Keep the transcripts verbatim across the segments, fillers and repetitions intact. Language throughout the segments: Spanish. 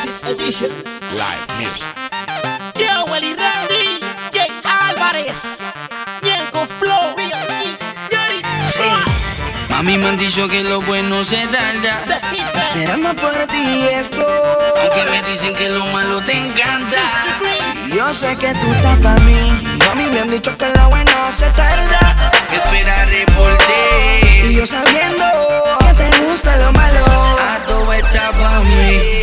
This edition Live Music. Yo, Willy Randy, Jay Álvarez, Ñengo Flow, Yuri. Sí. Mami me han dicho que lo bueno se tarda, esperando por ti esto. Aunque me dicen que lo malo te encanta, yo sé que tú estás pa' mí. Mami me han dicho que lo bueno se tarda, esperaré por ti. Y yo sabiendo que te gusta lo malo, a todo está pa' mí.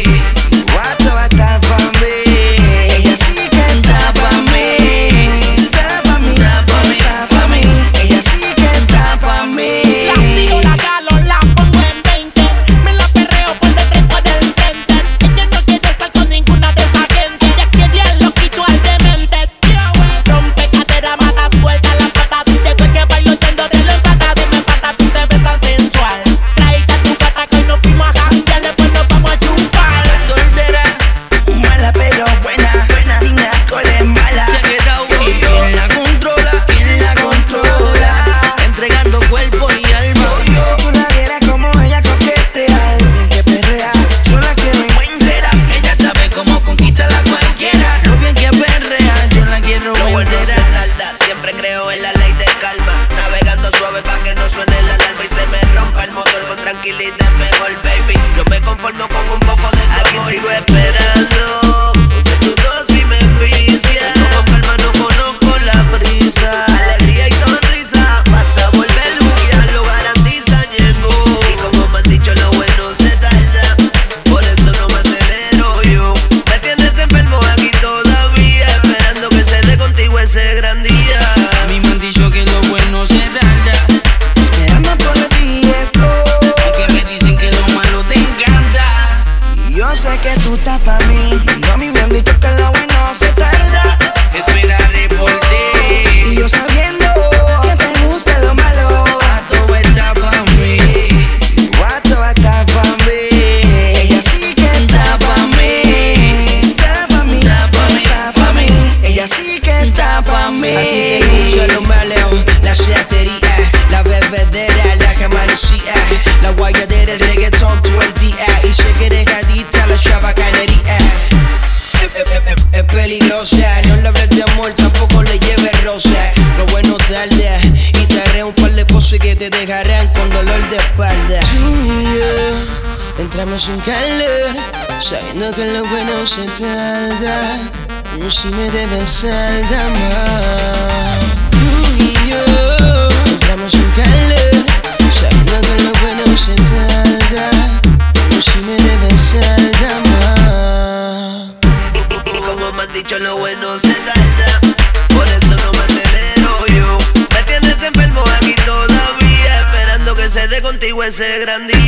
A todo está pa' mí. Ella sí que está pa' mí. Está pa' mí, está pa' mí, está pa' mí. Ella sí que está pa' mí. La tiro, la galo, la pongo en veinte. Me la perreo por detrás por el frente. Ella no quiere estar con ninguna de esa gente. Ella quiere al loquito, al demente. Rompe cadera, mata, suelta la pata. Llegó que bailo yendo de la empata. Dime pata, tú te ves tan sensual. Tráete a tu gata que hoy nos fuimos a janguear. Después nos vamos a chupar. Soltera, mala pero buena, buena. Niña cole mala. Check it out. ¿Y quién la controla? ¿Quién la controla? Entregando cuerpo y alma. Si tú la vieras como ella coquetea, bien que perrea, yo la quiero entera. Ella sabe cómo conquistar a cualquiera. Lo bien que perrea, yo la quiero Lo bueno se entera. tarda, siempre creo en la ley de calma. Navegando suave pa' que no suene la alarma y se me rompa el motor con tranquilidad mejor, baby. No me conformo con un poco de tu amor. Sigo esperando, porque tu dosis me envicia. Con calma no conozco la prisa. Alegría y sonrisa, vas a volver lugar, lo garantiza Ñengo. Y como me han dicho lo bueno se tarda, por eso no me acelero yo. Me tienes enfermo aquí todavía, esperando que se dé contigo ese gran día. A mí me han dicho que lo bueno se tarda, esperando por ti esto. Aunque me dicen que lo malo te encanta, y yo sé que tú estás pa' mí. A mí me han dicho que lo bueno se tarda, esperaré por ti. Y yo sabiendo que te gusta lo malo, a todo está pa' mí. A todo está pa' mí. Ella sí que está pa' mí. Está pa' mí, está pa' mí, está pa' mí. Ella sí que está pa' mí. A ti te gusta lo malo, la chatería, la bebedera, la camarecía, la guayadera, el reggaetón todo el día. Y sé que eres adicta a la chabacanería. Es, es, es peligrosa, no le hables de amor, tampoco le lleves rosa. Lo bueno tarda, y te haré un par de poses que te dejarán con dolor de espalda. Tú y yo entramos en calor, sabiendo que lo bueno se tarda. Si me debes salda más. Tú y yo entramos en calor, sabiendo que lo bueno se tarda. Si me debes salda más. Y como me han dicho lo bueno se tarda, por eso no me acelero yo. Me tienes enfermo aquí todavía, esperando que se dé contigo ese gran día.